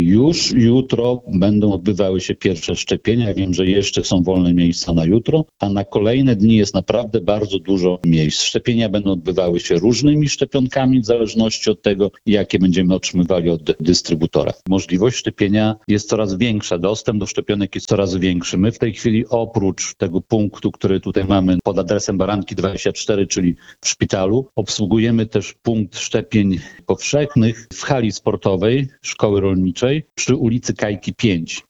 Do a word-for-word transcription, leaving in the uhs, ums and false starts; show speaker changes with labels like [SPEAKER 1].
[SPEAKER 1] Już jutro będą odbywały się pierwsze szczepienia. Wiem, że jeszcze są wolne miejsca na jutro, a na kolejne dni jest naprawdę bardzo dużo miejsc. Szczepienia będą odbywały się różnymi szczepionkami w zależności od tego, jakie będziemy otrzymywali od dystrybutora. Możliwość szczepienia jest coraz większa, dostęp do szczepionek jest coraz większy. My w tej chwili oprócz tego punktu, który tutaj mamy pod adresem Baranki dwadzieścia cztery, czyli w szpitalu, obsługujemy też punkt szczepień powszechnych w hali sportowej Szkoły Rolniczej przy ulicy Kajki pięć.